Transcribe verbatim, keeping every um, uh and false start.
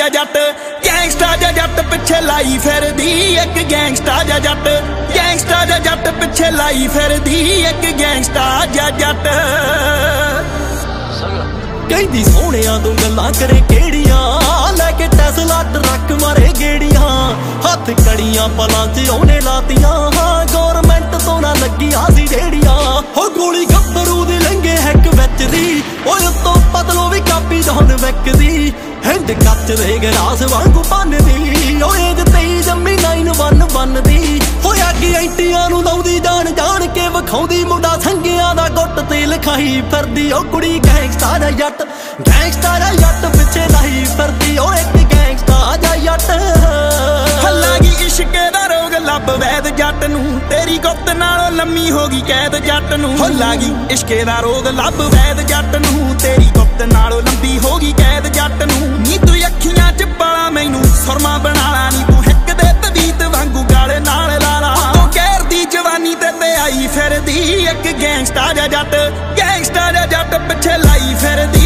ਜਾ ਜੱਟ ਗੈਂਗਸਟਾ ਜਾ ਜੱਟ ਪਿੱਛੇ ਲਾਈ ਫਿਰਦੀ ਇੱਕ ਗੈਂਗਸਟਾ ਜਾ ਜੱਟ ਗੈਂਗਸਟਾ ਜਾ ਜੱਟ ਪਿੱਛੇ ਲਾਈ ਫਿਰਦੀ ਇੱਕ ਗੈਂਗਸਟਾ ਜਾ ਜੱਟ ਕਹਿੰਦੀ ਸੋਹਣਿਆਂ ਤੋਂ ਗੱਲਾਂ ਕਰੇ ਕਿਹੜੀਆਂ ਲੈ ਕੇ ਟੈਸਲਾ ਟਰੱਕ ਮਾਰੇ ਗੇੜੀਆਂ ਹੱਥ ਕੜੀਆਂ ਪਲਾਂ 'ਚ ਉਹਨੇ ਲਾਤੀਆਂ ਹਾਂ ਗੌਰਮੈਂਟ ਤੋਂ ਨਾ ਲੱਗੀਆਂ ਸੀ ਜਿਹੜੀਆਂ ਹੋ ਗੋਲੀ ਗੱਭਰੂ ਦੀ ਲੰਘੇ ਹੈਕ ਵਿੱਚ ਦੀ ਓਏ ਉੱਤੋਂ ਪਤਲੋ ਵੀ ਕਾਪੀ ਡਾਉਣ ਵਿਕਦੀ ਹਿੰਦ ਕੱਚ ਦੇ ਗਲਾਸ ਵਾਂਗੂ ਬੰਨਦੀ ਓਏ ਜੇ ਤੇਈ ਜੰਮੀ ਨਾਈਨ ਵਨ ਬੰਨਦੀ ਹੋਇਆ ਕਿ ਐਂਟੀਆਂ ਨੂੰ ਲਾਉਂਦੀ ਜਾਣ ਜਾਣ ਕੇ ਵਿਖਾਉਂਦੀ ਮੁੰਡਾ ਸੰਗਿਆਂ ਦਾ ਗੁੱਟ ਤੇ ਲਿਖਾਈ ਫਿਰਦੀ ਉਹ ਕੁੜੀ ਗੈਂਗਸਟਾ ਦਾ ਜੱਟ ਗੈਂਗਸਟਾ ਦਾ ਜੱਟ ਪਿੱਛੇ ਲਾਈ ਫਿਰਦੀ ਓ ਇੱਕ ਗੈਂਗਸਟਾ ਦਾ ਜੱਟ ਹੱਲਾ ਗਈ ਇਸ਼ਕੇ ਦਾ ਰੋਗ ਲੱਭ ਵੈਦ ਜੱਟ ਨੂੰ ਤੇਰੀ ਗੁੱਤ ਨਾਲੋਂ ਲੰਮੀ ਹੋ ਗਈ ਕੈਦ ਜੱਟ ਨੂੰ ਹੱਲਾ ਗਈ ਇਸ਼ਕੇ ਦਾ ਰੋਗ ਲੱਭ ਵੈਦ ਜੱਟ ਨੂੰ ਤੇਰੀ ਗੁੱਤ ਨਾਲੋਂ ਲੰਬੀ ਹੋ ਗਈ ਕੈਦ ਜੱਟ ਨੂੰ ਨੀ ਤੂੰ ਅੱਖੀਆਂ 'ਚ ਪਾਲਾ ਮੈਨੂੰ ਸੁਰਮਾ ਬਣਾ ਲਾ ਨੀ ਤੂੰ ਹਿੱਕ ਦੇ ਤਵੀਤ ਵਾਂਗੂ ਗਾਲੇ ਨਾਲ ਲਾ ਲਾ ਤੂੰ ਕਹਿਰ ਦੀ ਜਵਾਨੀ ਤੇ ਤੇ ਆਈ ਫਿਰਦੀ ਇੱਕ ਗੈਂਗਸਟਾ ਜਾ ਜੱਟ ਗੈਂਗਸਟਾ ਜਾ ਜੱਟ ਪਿੱਛੇ ਲਾਈ ਫਿਰਦੀ